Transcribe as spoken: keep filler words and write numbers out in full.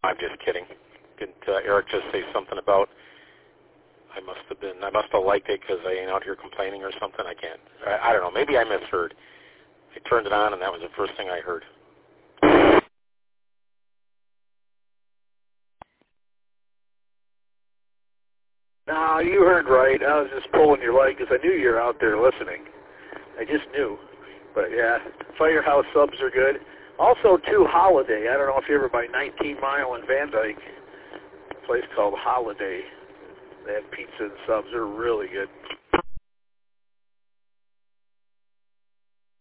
I'm just kidding. Didn't uh, Eric just say something about I must have been, I must have liked it because I ain't out here complaining or something? I can't. I, I don't know. Maybe I misheard. I turned it on, and that was the first thing I heard. No, you heard right. I was just pulling your leg because I knew you were out there listening. I just knew. But, yeah, Firehouse subs are good. Also, too, Holiday. I don't know if you ever by nineteen mile in Van Dyke, a place called Holiday. They have pizza and subs. They're really good.